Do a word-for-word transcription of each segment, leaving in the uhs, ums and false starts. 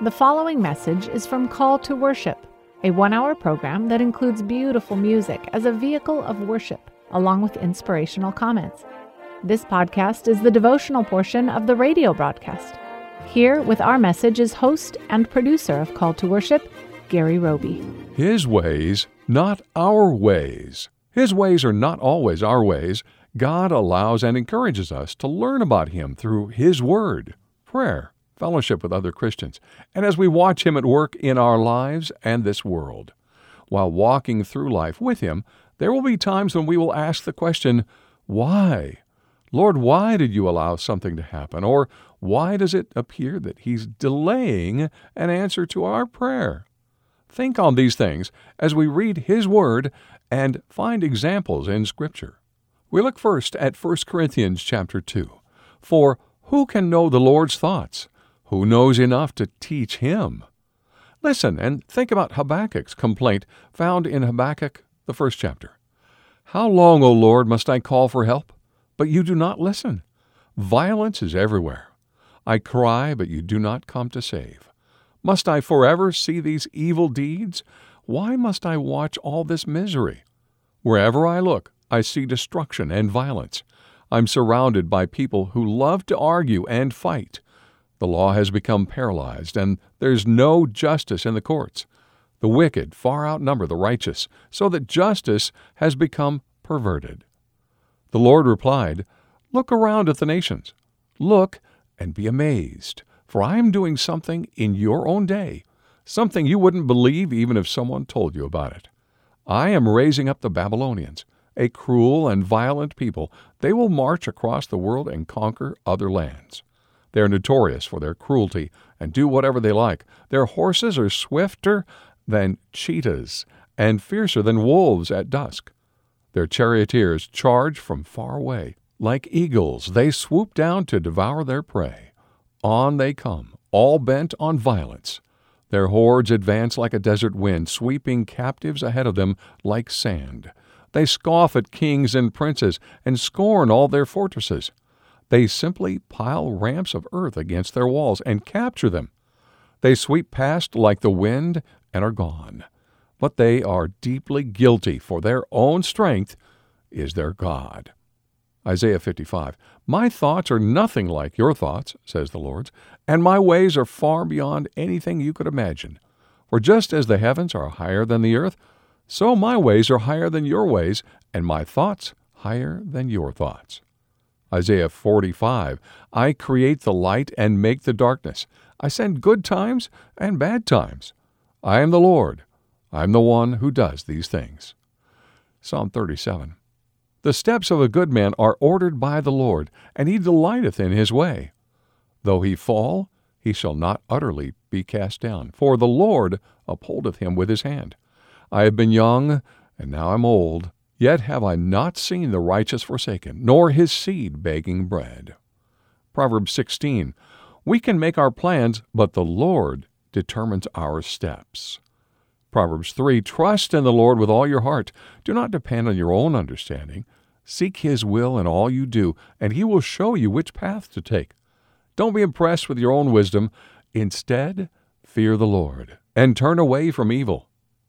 The following message is from Call to Worship, a one-hour program that includes beautiful music as a vehicle of worship, along with inspirational comments. This podcast is the devotional portion of the radio broadcast. Here with our message is host and producer of Call to Worship, Gary Roby. His ways, not our ways. His ways are not always our ways. God allows and encourages us to learn about Him through His Word, prayer, fellowship with other Christians, and as we watch Him at work in our lives and this world. While walking through life with Him, there will be times when we will ask the question, why? Lord, why did you allow something to happen? Or why does it appear that He's delaying an answer to our prayer? Think on these things as we read His Word and find examples in Scripture. We look first at First Corinthians chapter two. For who can know the Lord's thoughts? Who knows enough to teach Him? Listen and think about Habakkuk's complaint found in Habakkuk, the first chapter. How long, O Lord, must I call for help? But you do not listen. Violence is everywhere. I cry, but you do not come to save. Must I forever see these evil deeds? Why must I watch all this misery? Wherever I look, I see destruction and violence. I'm surrounded by people who love to argue and fight. The law has become paralyzed, and there's no justice in the courts. The wicked far outnumber the righteous, so that justice has become perverted. The Lord replied, Look around at the nations. Look and be amazed, for I am doing something in your own day, something you wouldn't believe even if someone told you about it. I am raising up the Babylonians, a cruel and violent people. They will march across the world and conquer other lands. They are notorious for their cruelty and do whatever they like. Their horses are swifter than cheetahs and fiercer than wolves at dusk. Their charioteers charge from far away. Like eagles, they swoop down to devour their prey. On they come, all bent on violence. Their hordes advance like a desert wind, sweeping captives ahead of them like sand. They scoff at kings and princes and scorn all their fortresses. They simply pile ramps of earth against their walls and capture them. They sweep past like the wind and are gone. But they are deeply guilty, for their own strength is their God. Isaiah fifty-five, My thoughts are nothing like your thoughts, says the Lord, and my ways are far beyond anything you could imagine. For just as the heavens are higher than the earth, so my ways are higher than your ways, and my thoughts higher than your thoughts. Isaiah forty-five, I create the light and make the darkness. I send good times and bad times. I am the Lord. I am the one who does these things. Psalm thirty-seven, The steps of a good man are ordered by the Lord, and he delighteth in his way. Though he fall, he shall not utterly be cast down, for the Lord upholdeth him with his hand. I have been young, and now am old, yet have I not seen the righteous forsaken, nor his seed begging bread. Proverbs sixteen, We can make our plans, but the Lord determines our steps. Proverbs three, Trust in the Lord with all your heart. Do not depend on your own understanding. Seek His will in all you do, and He will show you which path to take. Don't be impressed with your own wisdom. Instead, fear the Lord, and turn away from evil.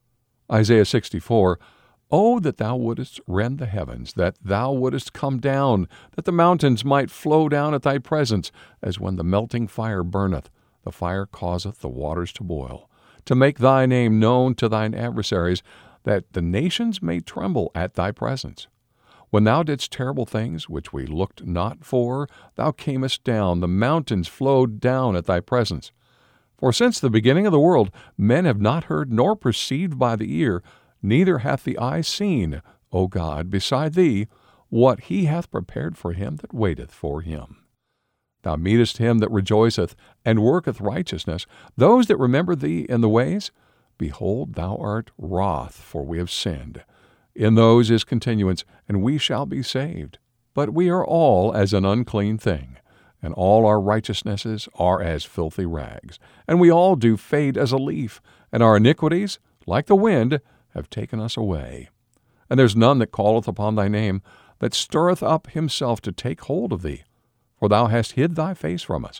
Isaiah sixty-four, Oh, that thou wouldest rend the heavens, that thou wouldest come down, that the mountains might flow down at thy presence, as when the melting fire burneth, the fire causeth the waters to boil, to make thy name known to thine adversaries, that the nations may tremble at thy presence. When thou didst terrible things, which we looked not for, thou camest down, the mountains flowed down at thy presence. For since the beginning of the world, men have not heard nor perceived by the ear, neither hath the eye seen, O God, beside thee, what He hath prepared for him that waiteth for Him. Thou meetest him that rejoiceth, and worketh righteousness, those that remember thee in the ways. Behold, thou art wroth, for we have sinned. In those is continuance, and we shall be saved. But we are all as an unclean thing, and all our righteousnesses are as filthy rags. And we all do fade as a leaf, and our iniquities, like the wind, have taken us away. And there's none that calleth upon thy name, that stirreth up himself to take hold of thee. For thou hast hid thy face from us,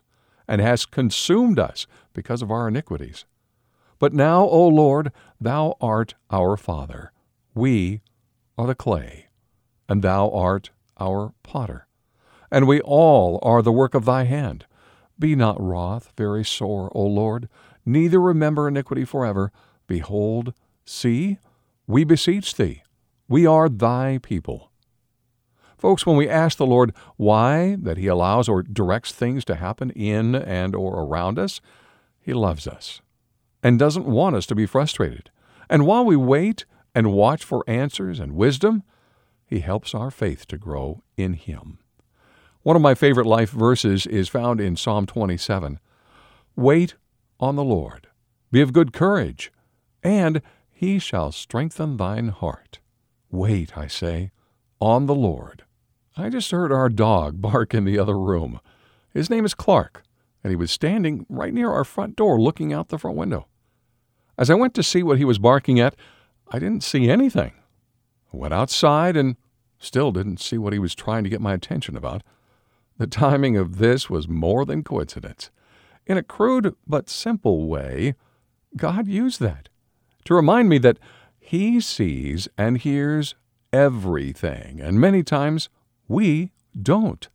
and hast consumed us because of our iniquities. But now, O Lord, thou art our Father. We are the clay, and thou art our potter. And we all are the work of thy hand. Be not wroth, very sore, O Lord, neither remember iniquity forever. Behold, see, we beseech thee, we are thy people. Folks, when we ask the Lord why that he allows or directs things to happen in and or around us, he loves us and doesn't want us to be frustrated. And while we wait and watch for answers and wisdom, he helps our faith to grow in him. One of my favorite life verses is found in Psalm twenty-seven. Wait on the Lord, be of good courage, and he shall strengthen thine heart. Wait, I say, on the Lord. I just heard our dog bark in the other room. His name is Clark, and he was standing right near our front door looking out the front window. As I went to see what he was barking at, I didn't see anything. I went outside and still didn't see what he was trying to get my attention about. The timing of this was more than coincidence. In a crude but simple way, God used that to remind me that he sees and hears everything, and many times we don't.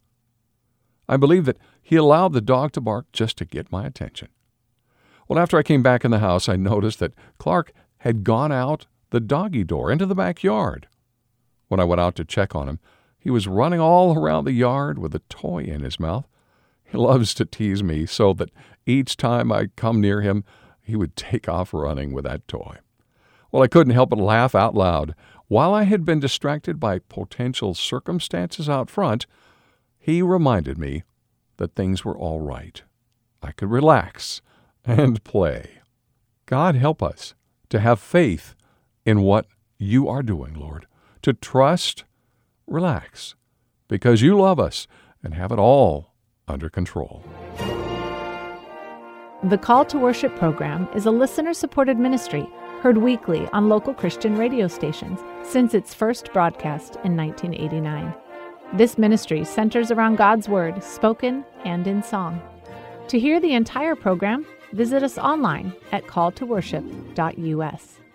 I believe that he allowed the dog to bark just to get my attention. Well, after I came back in the house, I noticed that Clark had gone out the doggy door into the backyard. When I went out to check on him, he was running all around the yard with a toy in his mouth. He loves to tease me so that each time I come near him, he would take off running with that toy. Well, I couldn't help but laugh out loud. While I had been distracted by potential circumstances out front, he reminded me that things were all right. I could relax and play. God help us to have faith in what you are doing, Lord, to trust, relax, because you love us and have it all under control. The Call to Worship program is a listener-supported ministry heard weekly on local Christian radio stations since its first broadcast in nineteen eighty-nine. This ministry centers around God's Word, spoken and in song. To hear the entire program, visit us online at call to worship dot u s.